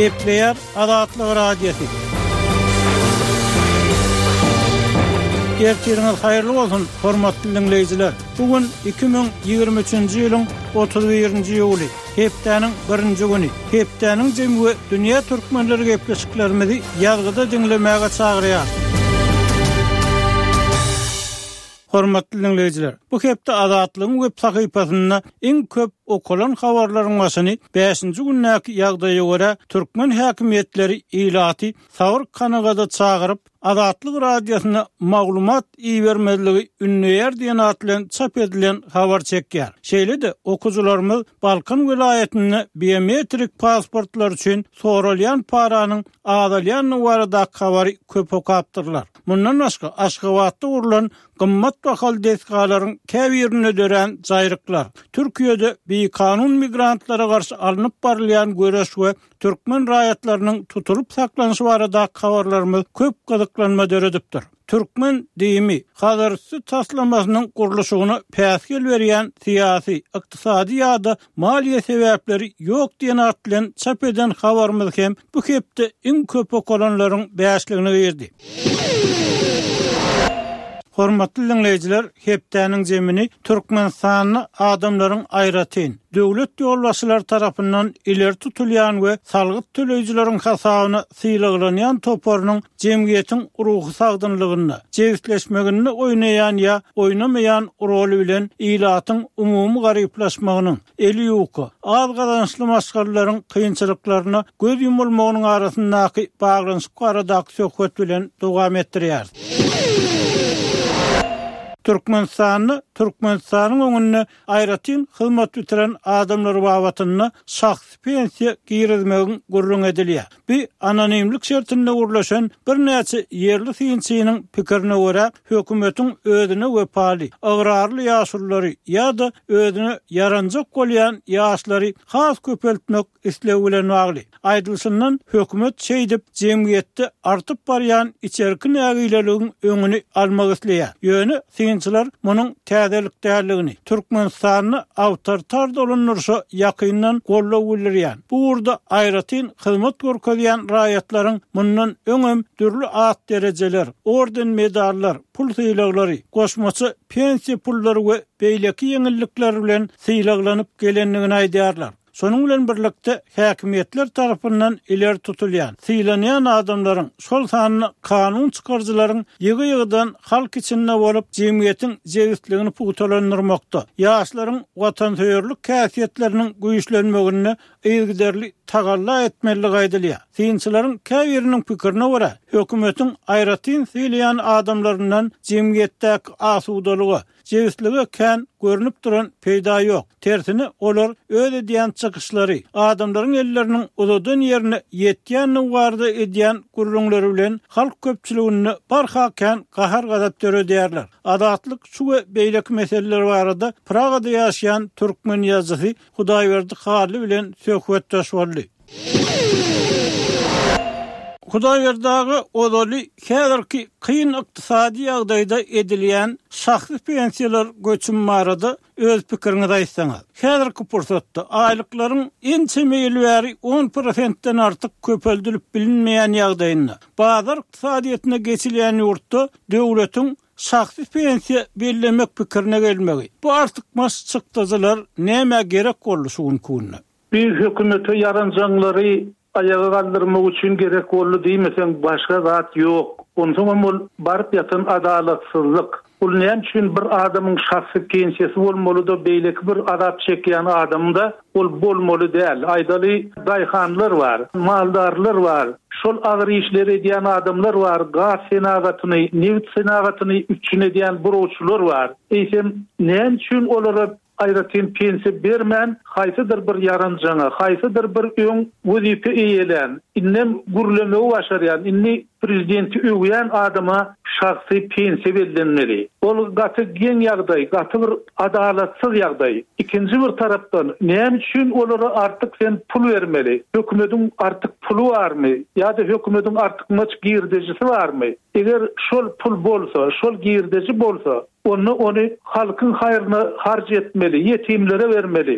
Gepleyer Azatlyk radiosu. Gerçekten hayırlı olsun hormatly dinleyijiler. Bugün 2023-nji ýylyň 31-nji ýuly. Hepdeniň 1-nji güni. Hepdeniň jemgy dünýä türkmenleri gepleşiklerimizi ýazgyda dinlemäge çagyrýar. Hormatly dinleyijiler, bu hepde Azatlygyň web sahypasynda iň köp okulan habarlaryň başyny 5-nji günnäki ýagdaýa görä türkmen häkimetleri ilaty Sawr kanagada çagyryp Azatlyk radiosyna maglumat iýermezligi ünlüýär diýen atlan çap edilen habar çekýär. Şeýle-de okujularymyz Balkan vilayetinde biometrik pasportlar üçin soralýan paranyň azalýan barada habary köp okapdyrlar. Mundan başga Aşgabatda urulan gymmat bahal deskalaryň käbirine dören jaýryklar, Türkiýede kanun migrantlara garşy alınıp barylýan göreş we türkmen raýatlarynyň tutulup saklanyşy barada habarlarymyz köp gyzyklanma döredipdir. Türkmen diýimi hazırsı taslamasynyň gurulşygyna päsgel berýän syýasy, ykdysady ýa-da maliýe sebäpleri ýok diýen atlan çap eden habarymyz hem bu hepde iň köp okulanlaryň bäşligine berdi. Hormatly dinleyijiler, hepdeniň jemini Türkmenistanyň adamlaryň aýratyn döwlet ýolbaşçylary tarapyndan ileri tutulýan we salgyt töleýijileriň hasabyna syýlaglanýan toparynyň jemgyýetiň ruhy sagdynlygyny, jewitleşmegini oýnaýan ýa oýnamaýan roli bilen ilatyň umumy garyplaşmagynyň, eli ýoky, az gazançly maşgarlaryň kynçylyklaryna göz ýumulmagynyň arasyndaky baglanyşyk baradaky söhbet bilen dowam etdirýär. Türkmenistanyň öňünde aýratyn hyzmat bitiren adamlar babatyny şahsy pensiýa girizmegiň gurrun edilýär. Bu anonimlik şertinde gurulşan bir näçe yerli synçynyň pikirini görä hökümetiň özüne wepaly, agrarly ýaşulary ýa-da özüne yaranjak bolýan ýaşlary has köpeltmek islew bilen bagly. Aýdylşyndan hökümet şeýdip jemgyýetde artyp barýan içerki nägileligiň öňüni almak isleýär. Ýöne synçylar munyň täzelik däligini, Türkmenistanyny awtoritar dolanyrsa ýakyndan gollaw bilýär. Bu urda aýratyn hyzmat görkezýän raýatlaryň mundan öňem türlü at derejeler, orden medallar, pul syýlaglary, goşmaçy pensiýa pullary we beýleki ýeňillikler bilen syýlaglanyp gelenligini aýdýarlar. Sonun bilen birlikde häkimetler tarapyndan ileri tutulýan, syýlanýan adamlaryň şol sanyny kanun çykarjylaryň ýygy-ýygydan halk içinde bolup jemgyýetiň jewitligini pugutolandyrmakda, ýaşlaryň watansewerlik käsiýetleriniň güýçlenmegine eýgiderli tagalla etmeligi aýdylýar. Synçylaryň käbiriniň pikirine görä, hökümetiň aýratyn syýlaýan adamlaryndan jemgyýetdäki asudalygy, jewitlige kän görünüp duran peýda ýok. Tersine olar öýle diýen çykyşlary, adamlaryň elleriniň uzadan ýerine ýetýän warda edýän gurrunlary bilen halk köpçüligini barhakän gahar gadap döredýärler. Azatlyk şu we beýleki meseleler barada Pragada ýaşaýan türkmen ýazgysy Hudaýberdi Hali bilen söhbetdeş boldy. Hudaýberdagy odaly häzirki kyn ykdysady ýagdaýda edilýän şahsy pensiýalar göçüm barada öz pikirini aýtsaňyz. Häzirki pursatda aýlyklaryň en çemeli bäri 10%-den artyk köpeldilip bilinmeýän ýagdaýynda bazar ykdysadyetine geçilýän ýurtda döwletiň şahsy pensiýa bellemek pikirine gelmegi. Bu artyk maş çykdyjylar näme gerek bolýusyny kunna. Bir hökümete yaranjanlary ayağa kaldırmak üçün gerek boldy diýmesen başga zat ýok. Onsoň ol barıp ýatan adalatsızlyk. Ol näme üçin bir adamyň şahsy pensiýasy bolmaly-da beýleki bir azap çekýän adamda ol bolmaly däl. Aýdaly daýhanlar bar, maldarlar bar. Şol agyr işleri edýän adamlar bar, gaz senagatyny, neft senagatyny üçin edýän burowçular bar. Eýsem näme üçin olara aýratyn pensiýa bermän, haýsydyr bir yaranjaňa, haýsydyr bir öň wezipe eýelen, innem gurlemegi başarýan, inni prezidenti öwýän adama şahsy pensiýa berilmeli. Ol gaty geň ýagdaý, gaty bir adalatsyz ýagdaý. Ikinji bir tarapdan näme üçin olara artyk sen pul bermeli? Hökümetiň artyk pulu barmy? Ýa-da hökümetiň artyk maç girdejisi barmy? Eger şol pul bolsa, şol girdeji bolsa, onu halkyň haýryna harj etmeli, ýetimlere bermeli.